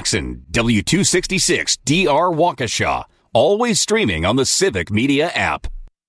Jackson, W266DR Waukesha. Always streaming on the Civic Media app.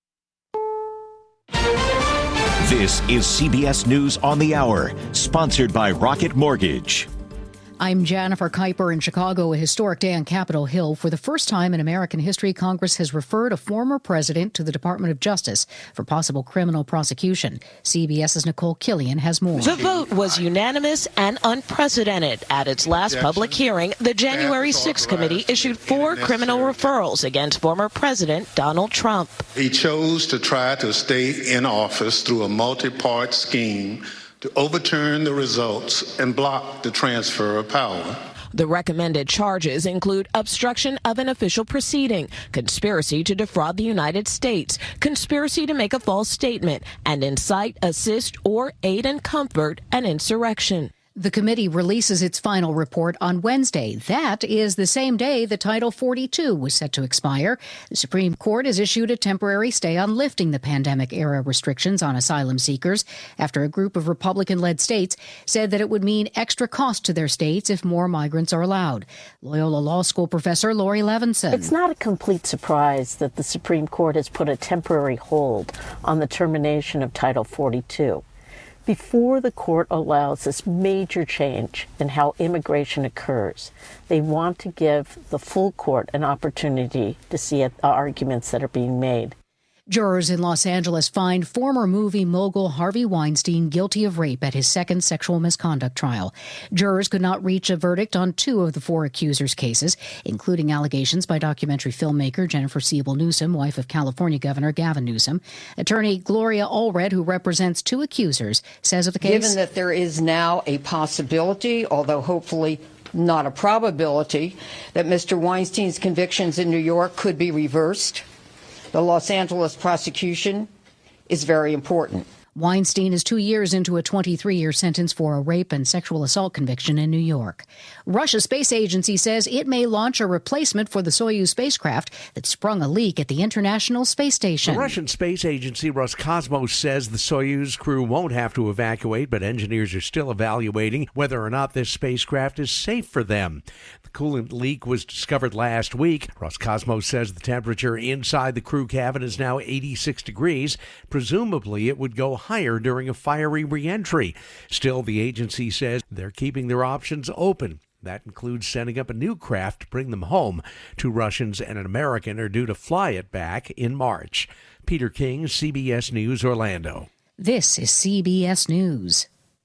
This is CBS News on the Hour, sponsored by Rocket Mortgage. I'm Jennifer Kuiper in Chicago, a historic day on Capitol Hill. For the first time in American history, Congress has referred a former president to the Department of Justice for possible criminal prosecution. CBS's Nicole Killian has more. The vote was unanimous and unprecedented. At its last public hearing, the January 6th committee issued 4 criminal referrals against former President Donald Trump. He chose to try to stay in office through a multi-part scheme to overturn the results and block the transfer of power. The recommended charges include obstruction of an official proceeding, conspiracy to defraud the United States, conspiracy to make a false statement, and incite, assist, or aid and comfort an insurrection. The committee releases its final report on Wednesday. That is the same day that Title 42 was set to expire. The Supreme Court has issued a temporary stay on lifting the pandemic-era restrictions on asylum seekers after a group of Republican-led states said that it would mean extra cost to their states if more migrants are allowed. Loyola Law School professor Laurie Levinson. It's not a complete surprise that the Supreme Court has put a temporary hold on the termination of Title 42. Before the court allows this major change in how immigration occurs, they want to give the full court an opportunity to see arguments that are being made. Jurors in Los Angeles find former movie mogul Harvey Weinstein guilty of rape at his second sexual misconduct trial. Jurors could not reach a verdict on 2 of the 4 accusers' cases, including allegations by documentary filmmaker Jennifer Siebel Newsom, wife of California Governor Gavin Newsom. Attorney Gloria Allred, who represents 2 accusers, says of the case, given that there is now a possibility, although hopefully not a probability, that Mr. Weinstein's convictions in New York could be reversed, the Los Angeles prosecution is very important. Weinstein is 2 years into a 23-year sentence for a rape and sexual assault conviction in New York. Russia's space agency says it may launch a replacement for the Soyuz spacecraft that sprung a leak at the International Space Station. The Russian space agency Roscosmos says the Soyuz crew won't have to evacuate, but engineers are still evaluating whether or not this spacecraft is safe for them. The coolant leak was discovered last week. Roscosmos says the temperature inside the crew cabin is now 86 degrees. Presumably, it would go higher during a fiery re-entry. Still, the agency says they're keeping their options open. That includes sending up a new craft to bring them home. 2 Russians and an American are due to fly it back in March. Peter King, CBS News, Orlando. This is CBS News.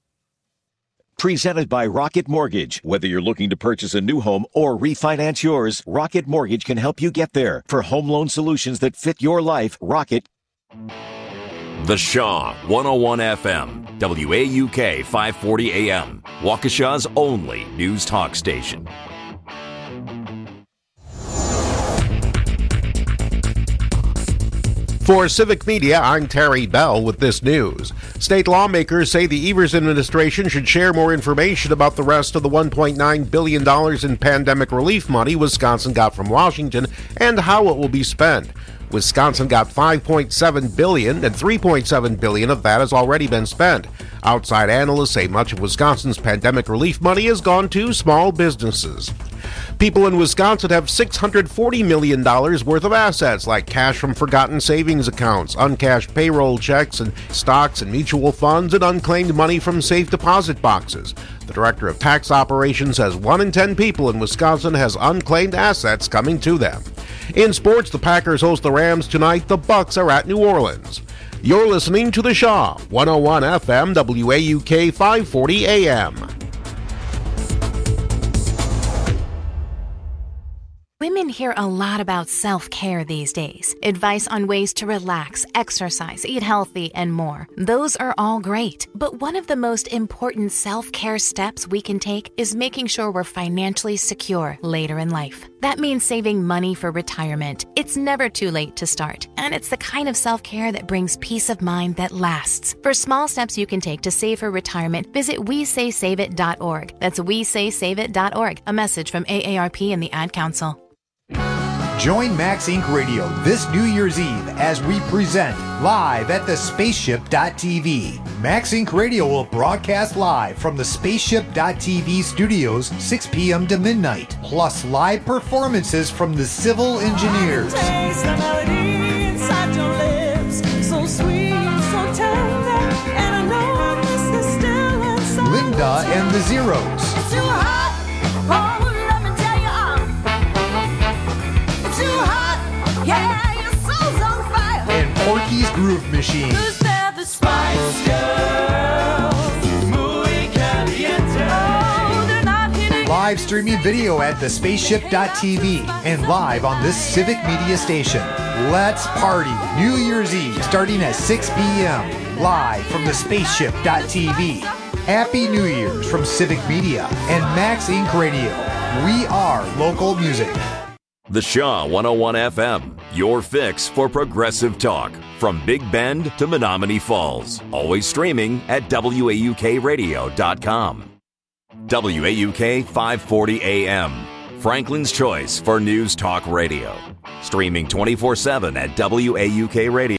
Presented by Rocket Mortgage. Whether you're looking to purchase a new home or refinance yours, Rocket Mortgage can help you get there. For home loan solutions that fit your life, Rocket. The Shaw, 101 FM, WAUK 540 AM, Waukesha's only news talk station. For Civic Media, I'm Terry Bell with this news. State lawmakers say the Evers administration should share more information about the rest of the $1.9 billion in pandemic relief money Wisconsin got from Washington and how it will be spent. Wisconsin got $5.7 billion, and $3.7 billion of that has already been spent. Outside analysts say much of Wisconsin's pandemic relief money has gone to small businesses. People in Wisconsin have $640 million worth of assets like cash from forgotten savings accounts, uncashed payroll checks, and stocks and mutual funds, and unclaimed money from safe deposit boxes. The director of tax operations says 1 in 10 people in Wisconsin has unclaimed assets coming to them. In sports, the Packers host the Rams tonight. The Bucs are at New Orleans. You're listening to The Shaw, 101 FM, WAUK 540 AM. Women hear a lot about self-care these days. Advice on ways to relax, exercise, eat healthy, and more. Those are all great. But one of the most important self-care steps we can take is making sure we're financially secure later in life. That means saving money for retirement. It's never too late to start. And it's the kind of self-care that brings peace of mind that lasts. For small steps you can take to save for retirement, visit WeSaySaveIt.org. That's WeSaySaveIt.org. A message from AARP and the Ad Council. Join Max Inc. Radio this New Year's Eve as we present Live at the Spaceship.tv. Max Inc. Radio will broadcast live from the Spaceship.tv studios 6 p.m. to midnight, plus live performances from the Civil Engineers. Linda and the Zeros. And Porky's Groove Machine. Live streaming video at thespaceship.tv and live on this Civic Media station. Let's party New Year's Eve starting at 6 p.m. live from thespaceship.tv. Happy New Year's from Civic Media and Max Inc. Radio. We are local music. The Shaw 101 FM, your fix for progressive talk. From Big Bend to Menominee Falls. Always streaming at WAUKradio.com. WAUK 540 AM, Franklin's choice for news talk radio. Streaming 24/7 at WAUK Radio.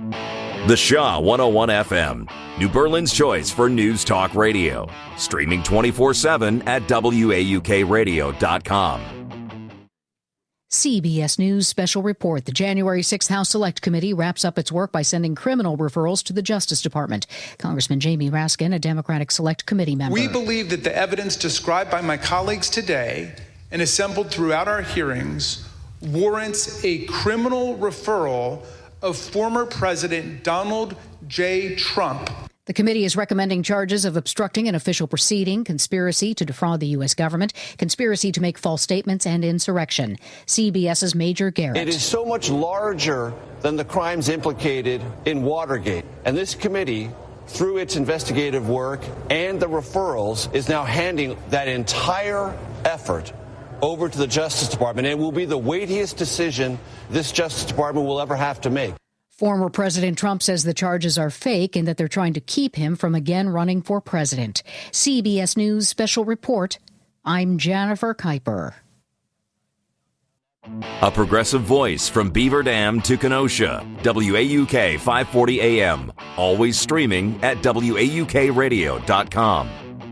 The Shaw 101 FM, New Berlin's choice for news talk radio. Streaming 24/7 at WAUKradio.com. CBS News special report. The January 6th House Select Committee wraps up its work by sending criminal referrals to the Justice Department. Congressman Jamie Raskin, a Democratic Select Committee member. We believe that the evidence described by my colleagues today and assembled throughout our hearings warrants a criminal referral of former President Donald J. Trump. The committee is recommending charges of obstructing an official proceeding, conspiracy to defraud the U.S. government, conspiracy to make false statements, and insurrection. CBS's Major Garrett. It is so much larger than the crimes implicated in Watergate. And this committee, through its investigative work and the referrals, is now handing that entire effort over to the Justice Department. And it will be the weightiest decision this Justice Department will ever have to make. Former President Trump says the charges are fake and that they're trying to keep him from again running for president. CBS News special report. I'm Jennifer Kuiper. A progressive voice from Beaver Dam to Kenosha. WAUK 540 AM. Always streaming at WAUKradio.com.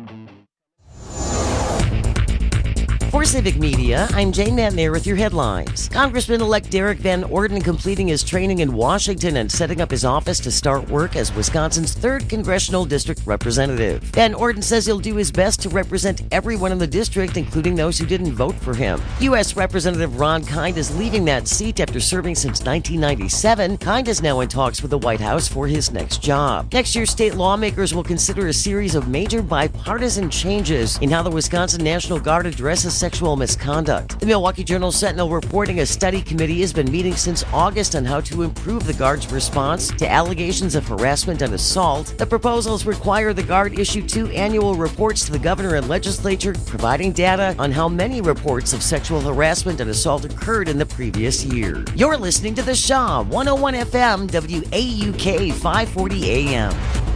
For Civic Media, I'm Jane Mantner with your headlines. Congressman-elect Derek Van Orden completing his training in Washington and setting up his office to start work as Wisconsin's 3rd Congressional District Representative. Van Orden says he'll do his best to represent everyone in the district, including those who didn't vote for him. U.S. Representative Ron Kind is leaving that seat after serving since 1997. Kind is now in talks with the White House for his next job. Next year, state lawmakers will consider a series of major bipartisan changes in how the Wisconsin National Guard addresses sexual misconduct. The Milwaukee Journal-Sentinel reporting a study committee has been meeting since August on how to improve the Guard's response to allegations of harassment and assault. The proposals require the Guard issue 2 annual reports to the governor and legislature, providing data on how many reports of sexual harassment and assault occurred in the previous year. You're listening to The Shaw 101 FM, WAUK 540 AM.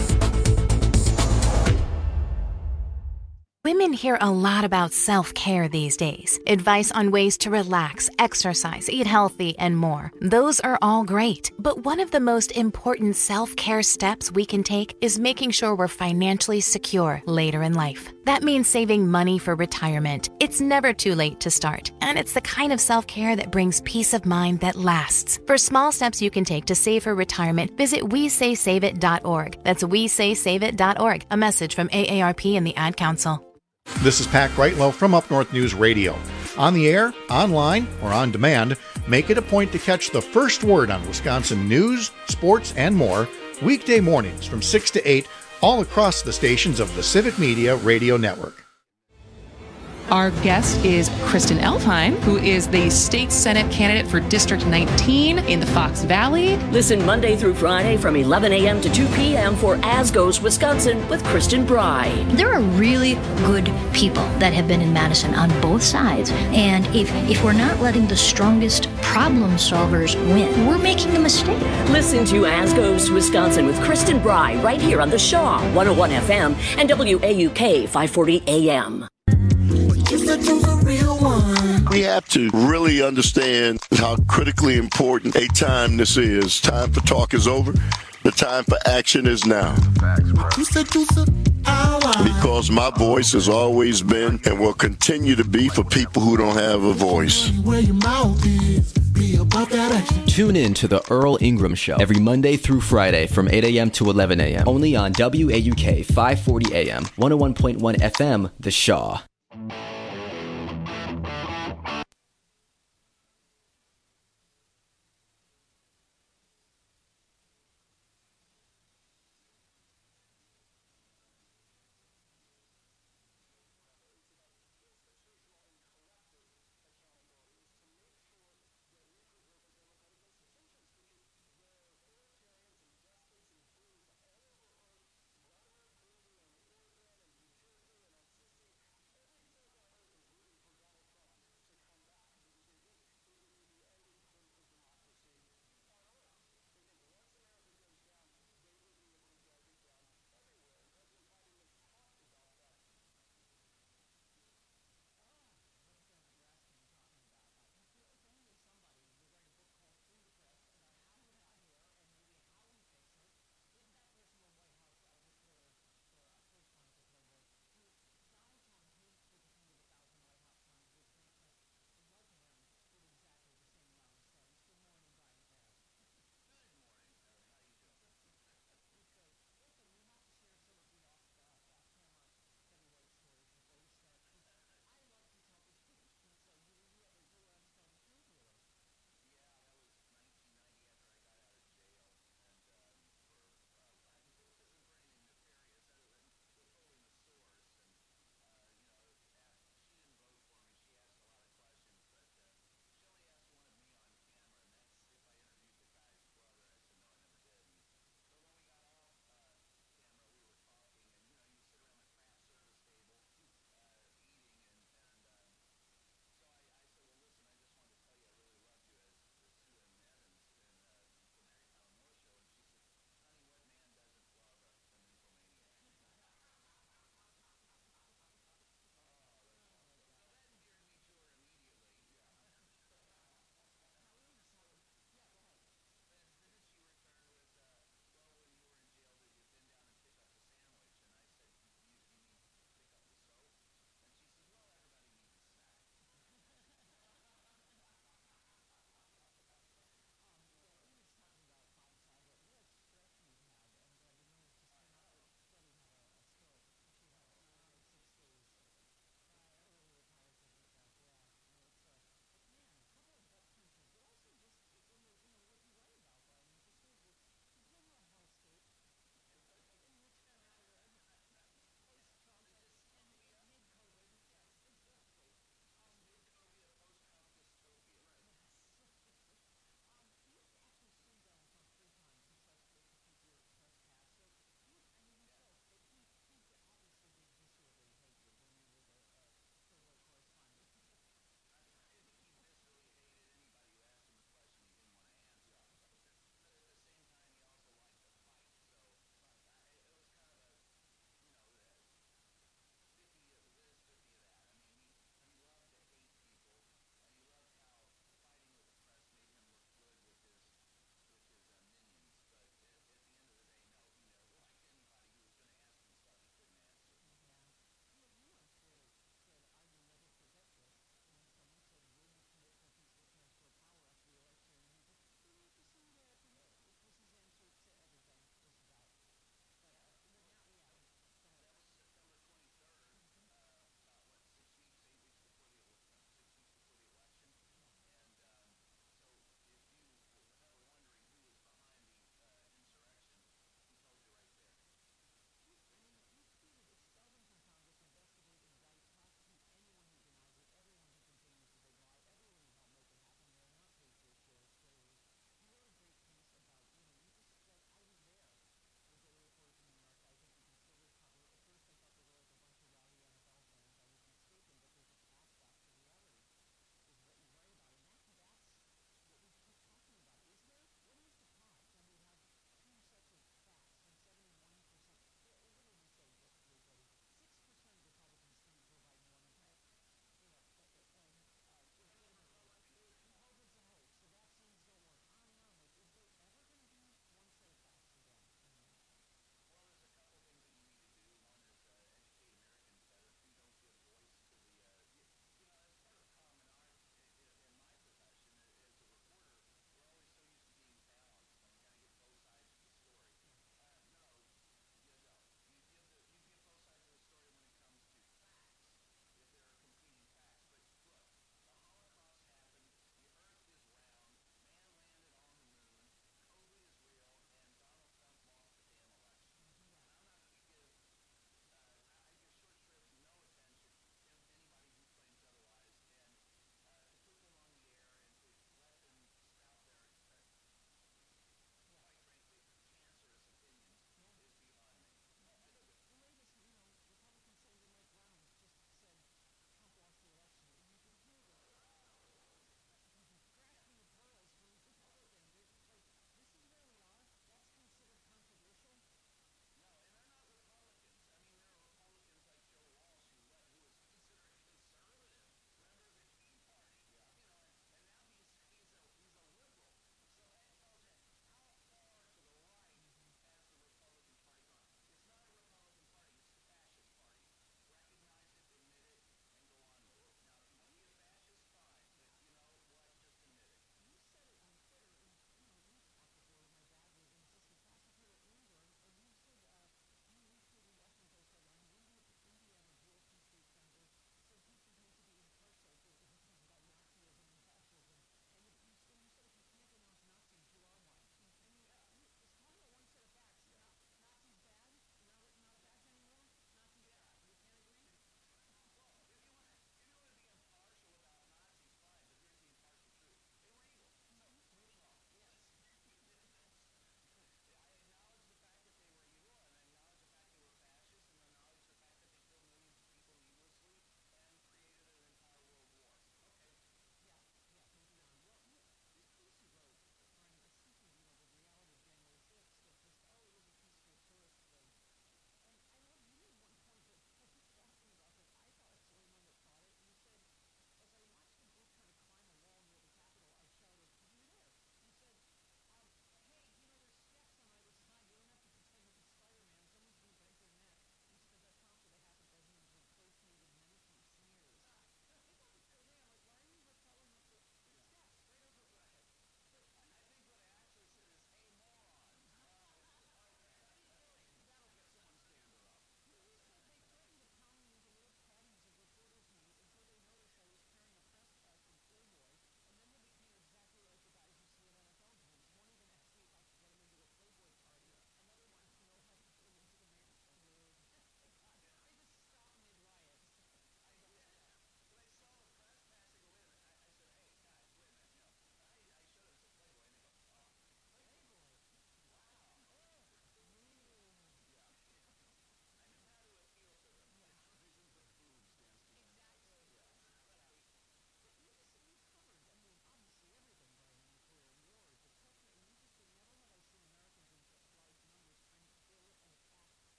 Women hear a lot about self-care these days. Advice on ways to relax, exercise, eat healthy, and more. Those are all great. But one of the most important self-care steps we can take is making sure we're financially secure later in life. That means saving money for retirement. It's never too late to start. And it's the kind of self-care that brings peace of mind that lasts. For small steps you can take to save for retirement, visit WeSaySaveIt.org. That's WeSaySaveIt.org. A message from AARP and the Ad Council. This is Pat Greitlow from Up North News Radio. On the air, online, or on demand, make it a point to catch the first word on Wisconsin news, sports, and more weekday mornings from 6 to 8 all across the stations of the Civic Media Radio Network. Our guest is Kristen Elfheim, who is the state Senate candidate for District 19 in the Fox Valley. Listen Monday through Friday from 11 a.m. to 2 p.m. for As Goes Wisconsin with Kristen Bry. There are really good people that have been in Madison on both sides. And if we're not letting the strongest problem solvers win, we're making a mistake. Listen to As Goes Wisconsin with Kristen Bry right here on the Shaw 101 FM and WAUK 540 AM. We have to really understand how critically important a time this is. Time for talk is over. The time for action is now. Because my voice has always been and will continue to be for people who don't have a voice. Tune in to the Earl Ingram Show every Monday through Friday from 8 a.m. to 11 a.m. Only on WAUK 540 AM, 101.1 FM, The Shaw.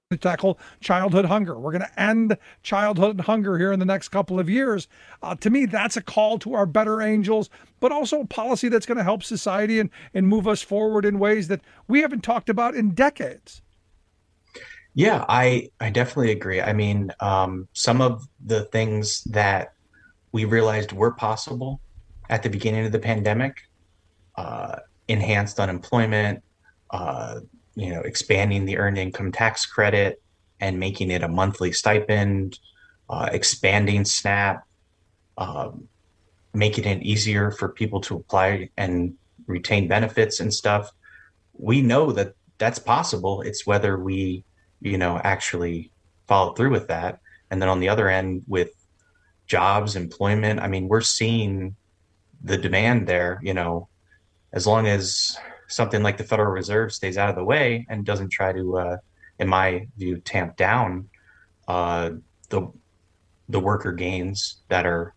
to tackle childhood hunger. We're going to end childhood hunger here in the next couple of years. To me, that's a call to our better angels, but also a policy that's going to help society and move us forward in ways that we haven't talked about in decades. Yeah, I definitely agree. I mean, some of the things that we realized were possible at the beginning of the pandemic, enhanced unemployment, expanding the earned income tax credit and making it a monthly stipend, expanding SNAP, making it easier for people to apply and retain benefits and stuff. We know that that's possible. It's whether we, actually follow through with that. And then on the other end with jobs, employment, I mean, we're seeing the demand there, as long as something like the Federal Reserve stays out of the way and doesn't try to, in my view, tamp down the worker gains that are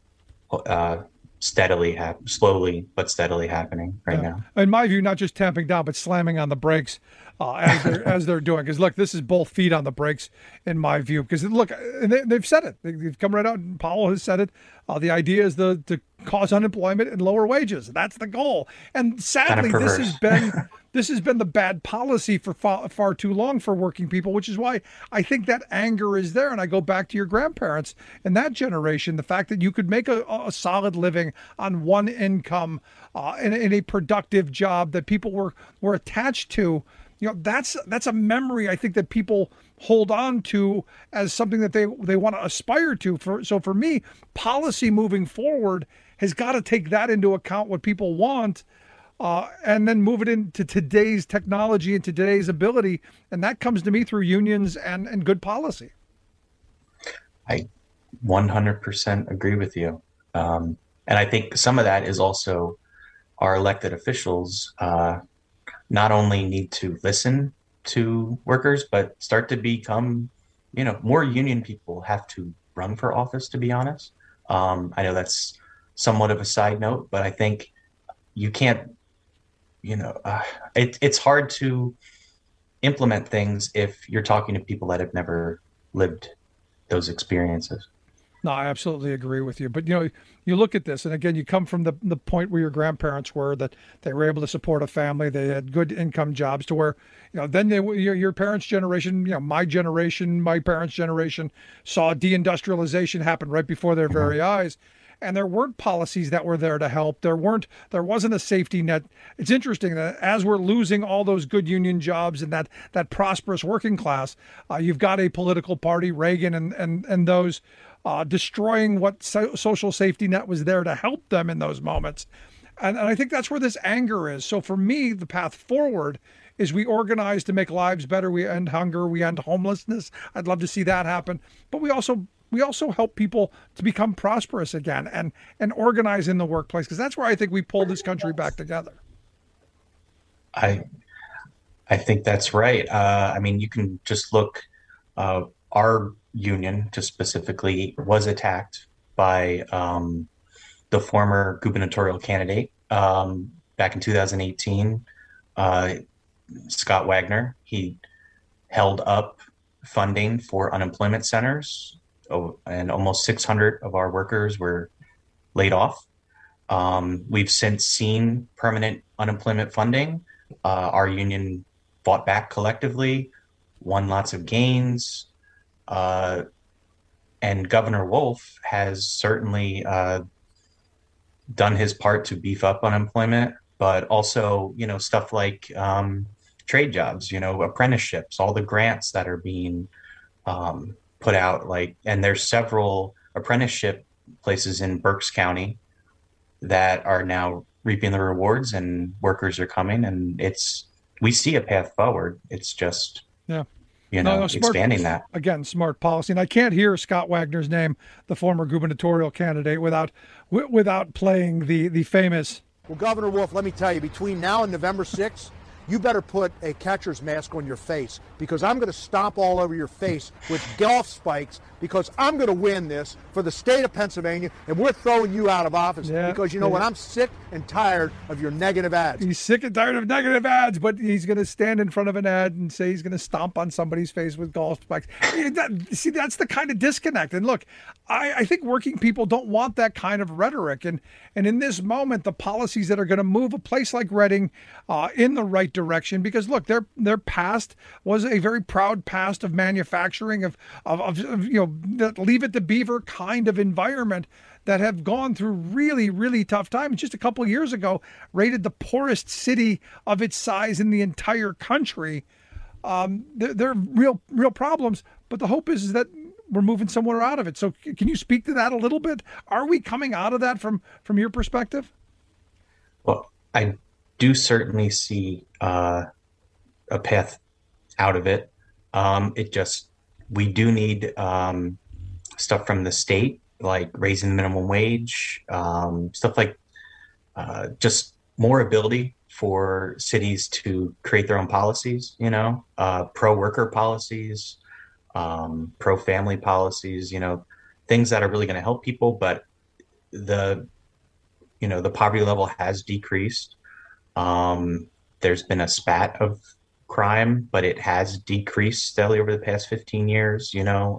slowly but steadily happening right now. In my view, not just tamping down, but slamming on the brakes as they're doing. Because look, this is both feet on the brakes in my view. Because look, they've said it. They've come right out, and Powell has said it. The idea is to cause unemployment and lower wages. That's the goal. And sadly, this has been the bad policy for far too long for working people, which is why I think that anger is there. And I go back to your grandparents and that generation, the fact that you could make a solid living on one income in a productive job that people were attached to. That's a memory I think that people hold on to as something that they want to aspire to. So for me, policy moving forward has got to take that into account, what people want, and then move it into today's technology and today's ability. And that comes to me through unions and good policy. I 100% agree with you. And I think some of that is also our elected officials not only need to listen to workers, but start to become, more union people have to run for office, to be honest. I know that's somewhat of a side note, but I think you can't, it's hard to implement things if you're talking to people that have never lived those experiences. No, I absolutely agree with you. But, you look at this, and again, you come from the point where your grandparents were, that they were able to support a family. They had good income jobs to where, then your parents' generation, my generation, my parents' generation saw deindustrialization happen right before their very eyes. And there weren't policies that were there to help. There wasn't a safety net. It's interesting that as we're losing all those good union jobs and that prosperous working class, you've got a political party, Reagan and those, destroying what social safety net was there to help them in those moments. And I think that's where this anger is. So for me, the path forward is we organize to make lives better. We end hunger. We end homelessness. I'd love to see that happen. But we also help people to become prosperous again and organize in the workplace, because that's where I think we pull this country back together. I think that's right. You can just look, our union just specifically was attacked by the former gubernatorial candidate back in 2018, Scott Wagner. He held up funding for unemployment centers, and almost 600 of our workers were laid off. We've since seen permanent unemployment funding. Our union fought back collectively, won lots of gains. And Governor Wolf has certainly done his part to beef up unemployment, but also, stuff like trade jobs, apprenticeships, all the grants that are being put out, and there's several apprenticeship places in Berks County that are now reaping the rewards, and workers are coming, and we see a path forward. It's just, smart, expanding that. Again, smart policy. And I can't hear Scott Wagner's name, the former gubernatorial candidate, without playing the famous. Well, Governor Wolf, let me tell you, between now and November 6th, you better put a catcher's mask on your face, because I'm going to stomp all over your face with golf spikes, because I'm going to win this for the state of Pennsylvania, and we're throwing you out of office. Because you know what? I'm sick and tired of your negative ads. He's sick and tired of negative ads, but he's going to stand in front of an ad and say he's going to stomp on somebody's face with golf spikes. See, that's the kind of disconnect. And look, I think working people don't want that kind of rhetoric. And in this moment, the policies that are going to move a place like Reading in the right direction, because look, their past was a very proud past of manufacturing, of that Leave It to Beaver kind of environment that have gone through really, really tough times. Just a couple of years ago, rated the poorest city of its size in the entire country. There are real problems, but the hope is that we're moving somewhere out of it. So can you speak to that a little bit? Are we coming out of that from your perspective? Well, I do certainly see a path out of it. We do need stuff from the state, like raising the minimum wage, stuff like just more ability for cities to create their own policies, pro-worker policies, pro-family policies, things that are really going to help people. But the poverty level has decreased. There's been a spat of crime, but it has decreased steadily over the past 15 years.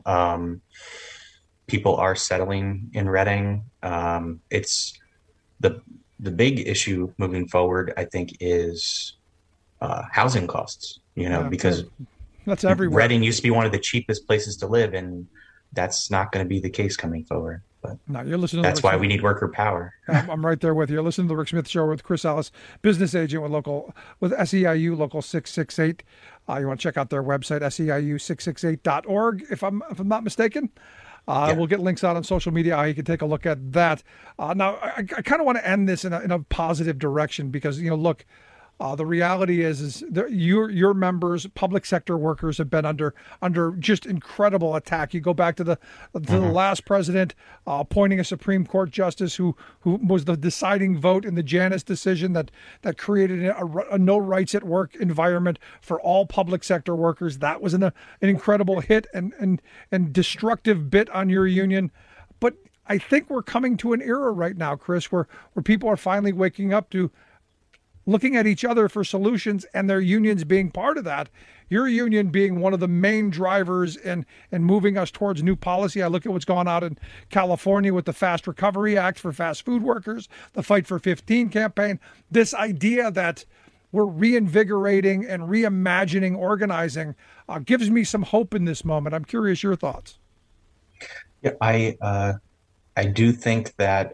People are settling in Reading. It's the big issue moving forward, I think, is housing costs, because that's everywhere. Reading used to be one of the cheapest places to live, and that's not going to be the case coming forward. But no, you're listening. That's why we need worker power. I'm right there with you. You're listening to the Rick Smith Show with Chris Ellis, business agent with SEIU Local 668. You want to check out their website, SEIU668.org, if I'm not mistaken. We'll get links out on social media how you can take a look at that. Now, I kind of want to end this in a positive direction, because look, the reality is your members, public sector workers, have been under just incredible attack. You go back to the last president appointing a Supreme Court justice who was the deciding vote in the Janus decision that created a no rights at work environment for all public sector workers. That was an incredible hit and destructive bit on your union. But I think we're coming to an era right now, Chris, where people are finally waking up to looking at each other for solutions, and their unions being part of that. Your union being one of the main drivers in moving us towards new policy. I look at what's gone out in California with the Fast Recovery Act for fast food workers, the Fight for 15 campaign, this idea that we're reinvigorating and reimagining organizing gives me some hope in this moment. I'm curious your thoughts. Yeah, I do think that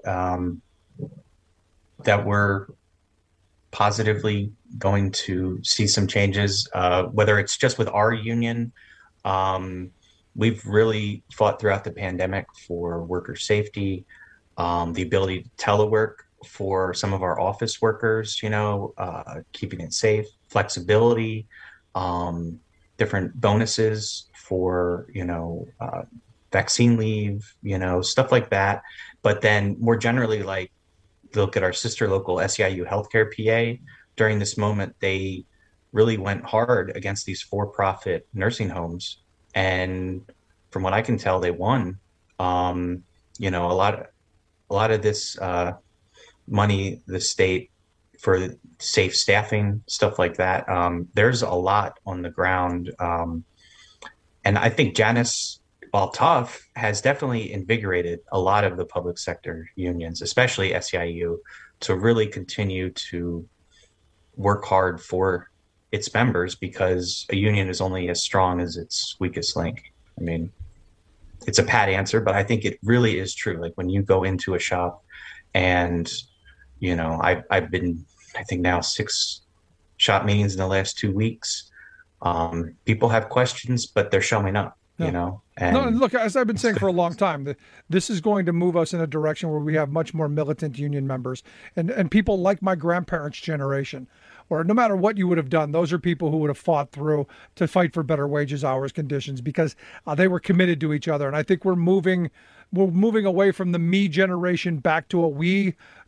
that we're positively going to see some changes, whether it's just with our union. We've really fought throughout the pandemic for worker safety, the ability to telework for some of our office workers, keeping it safe, flexibility, different bonuses for, vaccine leave, stuff like that. But then more generally, like, look at our sister local SEIU Healthcare PA. During this moment, they really went hard against these for-profit nursing homes, and from what I can tell, they won. A lot of this money, the state, for safe staffing, stuff like that. There's a lot on the ground, and I think Janus, while tough, has definitely invigorated a lot of the public sector unions, especially SEIU, to really continue to work hard for its members, because a union is only as strong as its weakest link. I mean, it's a pat answer, but I think it really is true. Like, when you go into a shop and, I've been, I think now 6 shop meetings in the last 2 weeks. People have questions, but they're showing up. And look, as I've been saying for a long time, this is going to move us in a direction where we have much more militant union members and people like my grandparents' generation, or no matter what you would have done, those are people who would have fought through to fight for better wages, hours, conditions, because they were committed to each other. And I think we're moving away from the me generation back to a we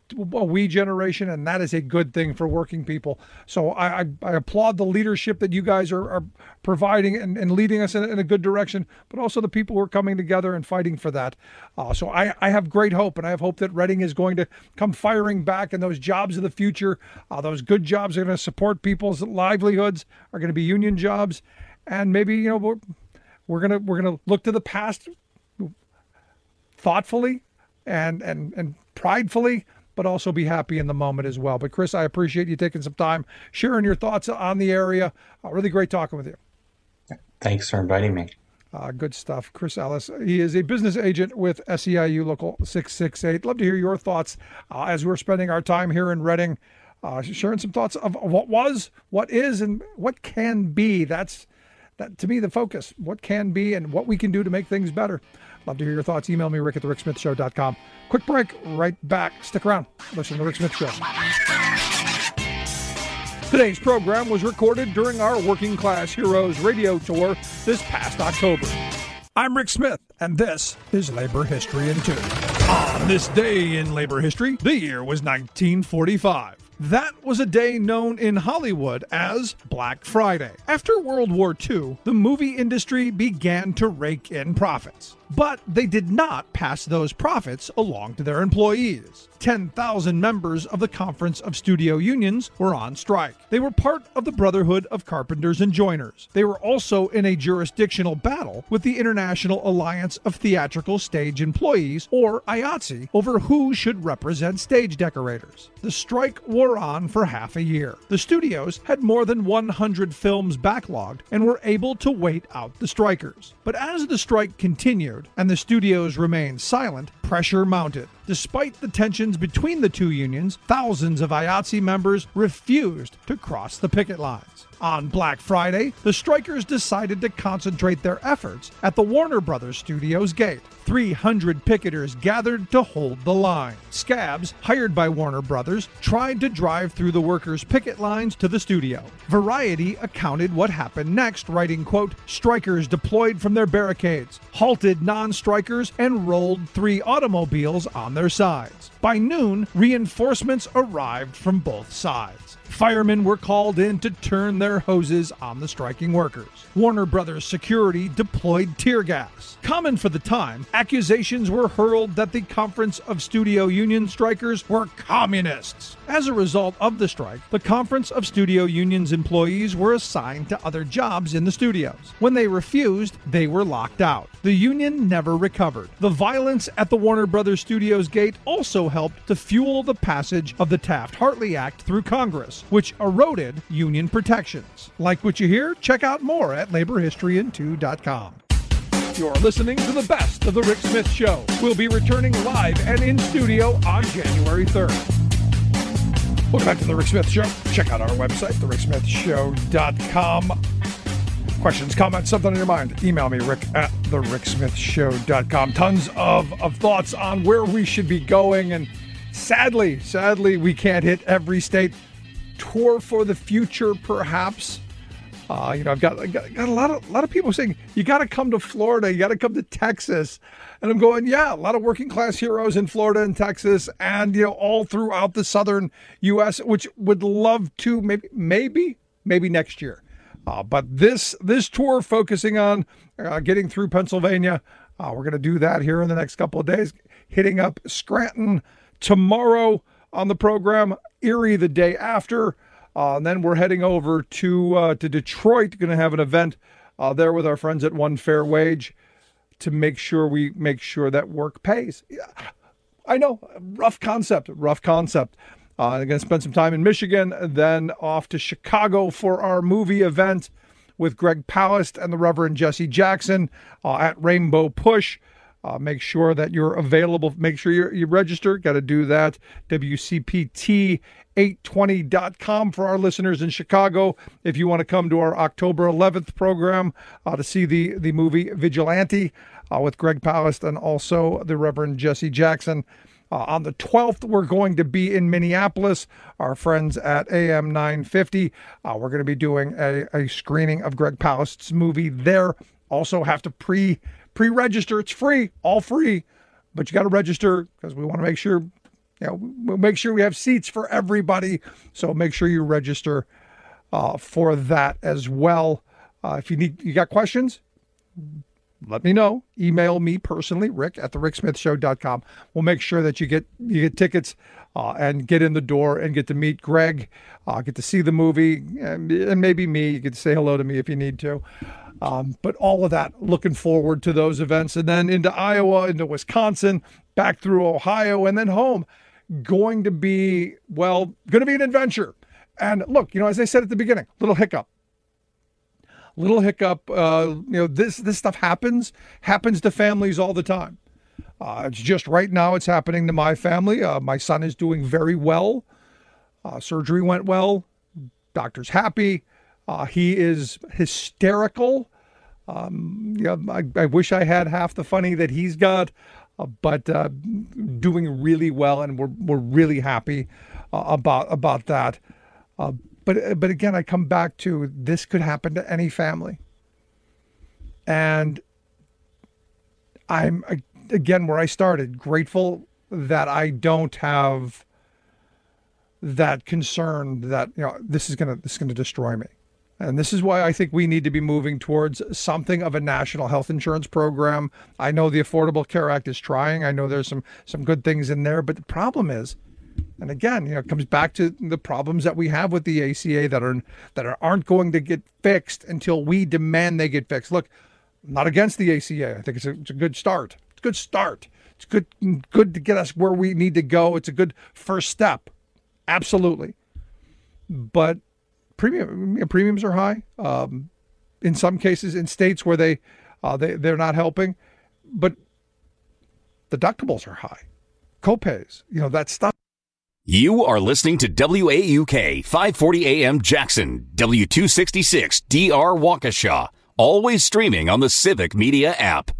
a we generation, and that is a good thing for working people. So I applaud the leadership that you guys are providing and leading us in a good direction, but also the people who are coming together and fighting for that. So I have great hope, and I have hope that Reading is going to come firing back, and those jobs of the future, those good jobs are going to support people's livelihoods, are going to be union jobs, and maybe we're gonna look to the past thoughtfully and pridefully, but also be happy in the moment as well. But Chris, I appreciate you taking some time, sharing your thoughts on the area. Really great talking with you. Thanks for inviting me. Good stuff. Chris Ellis, he is a business agent with SEIU Local 668. Love to hear your thoughts as we're spending our time here in Reading, sharing some thoughts of what was, what is, and what can be. That's to me the focus. What can be and what we can do to make things better. Love to hear your thoughts. Email me, rick@thericksmithshow.com. Quick break, right back. Stick around. Listen to The Rick Smith Show. Today's program was recorded during our Working Class Heroes radio tour this past October. I'm Rick Smith, and this is Labor History in 2. On this day in labor history, the year was 1945. That was a day known in Hollywood as Black Friday. After World War II, the movie industry began to rake in profits. But they did not pass those profits along to their employees. 10,000 members of the Conference of Studio Unions were on strike. They were part of the Brotherhood of Carpenters and Joiners. They were also in a jurisdictional battle with the International Alliance of Theatrical Stage Employees, or IATSE, over who should represent stage decorators. The strike wore on for half a year. The studios had more than 100 films backlogged and were able to wait out the strikers. But as the strike continued and the studios remained silent, pressure mounted. Despite the tensions between the two unions, thousands of IATSE members refused to cross the picket lines. On Black Friday, the strikers decided to concentrate their efforts at the Warner Brothers Studios gate. 300 picketers gathered to hold the line. Scabs, hired by Warner Brothers, tried to drive through the workers' picket lines to the studio. Variety accounted what happened next, writing, quote, "Strikers deployed from their barricades, halted non-strikers, and rolled 3 automobiles on their sides. By noon, reinforcements arrived from both sides. Firemen were called in to turn their hoses on the striking workers. Warner Brothers security deployed tear gas. Common for the time, accusations were hurled that the Conference of Studio Union strikers were communists. As a result of the strike, the Conference of Studio Unions employees were assigned to other jobs in the studios. When they refused, they were locked out. The union never recovered. The violence at the Warner Brothers Studios gate also helped to fuel the passage of the Taft-Hartley Act through Congress, which eroded union protections. Like what you hear? Check out more at laborhistoryin2.com. You're listening to the best of The Rick Smith Show. We'll be returning live and in studio on January 3rd. Welcome back to The Rick Smith Show. Check out our website, thericksmithshow.com. Questions, comments, something on your mind, email me, rick@thericksmithshow.com. Tons of thoughts on where we should be going, and sadly, we can't hit every state. Tour for the future, perhaps. I've got a lot of people saying, you got to come to Florida, you got to come to Texas. And I'm going, yeah, a lot of working class heroes in Florida and Texas and, all throughout the southern U.S., which would love to maybe next year. But this tour focusing on getting through Pennsylvania, we're going to do that here in the next couple of days, hitting up Scranton tomorrow on the program, Erie the day after. And then we're heading over to Detroit, going to have an event there with our friends at One Fair Wage to make sure that work pays. Yeah, I know, rough concept. I'm going to spend some time in Michigan, then off to Chicago for our movie event with Greg Palast and the Reverend Jesse Jackson at Rainbow Push. Make sure that you're available. Make sure you register. Got to do that. WCPT820.com for our listeners in Chicago. If you want to come to our October 11th program to see the movie Vigilante with Greg Palast and also the Reverend Jesse Jackson. On the 12th, we're going to be in Minneapolis. Our friends at AM 950. We're going to be doing a screening of Greg Palast's movie there. Also have to pre-register. It's free, all free, but you got to register because we want to make sure we'll make sure we have seats for everybody. So make sure you register for that as well. If you got questions, let me know. Email me personally, rick@thericksmithshow.com. We'll make sure that you get tickets and get in the door and get to meet Greg, get to see the movie, and maybe me. You get to say hello to me if you need to. But all of that, looking forward to those events. And then into Iowa, into Wisconsin, back through Ohio, and then home. Going to be an adventure. And look, as I said at the beginning, little hiccup. This stuff happens to families all the time. It's just right now it's happening to my family. My son is doing very well. Surgery went well. Doctor's happy. He is hysterical. I wish I had half the funny that he's got, but doing really well, and we're really happy about that. But again, I come back to this could happen to any family. And I'm, again, where I started, grateful that I don't have that concern that, this is going to destroy me. And this is why I think we need to be moving towards something of a national health insurance program. I know the Affordable Care Act is trying. I know there's some good things in there, but the problem is, and again, it comes back to the problems that we have with the ACA that aren't going to get fixed until we demand they get fixed. Look, I'm not against the ACA. I think it's a good start. It's a good start. It's good to get us where we need to go. It's a good first step. Absolutely. But premiums are high. In some cases, in states where they're not helping, but deductibles are high. Copays, that stuff. You are listening to WAUK 540 AM Jackson, W266 DR Waukesha, always streaming on the Civic Media app.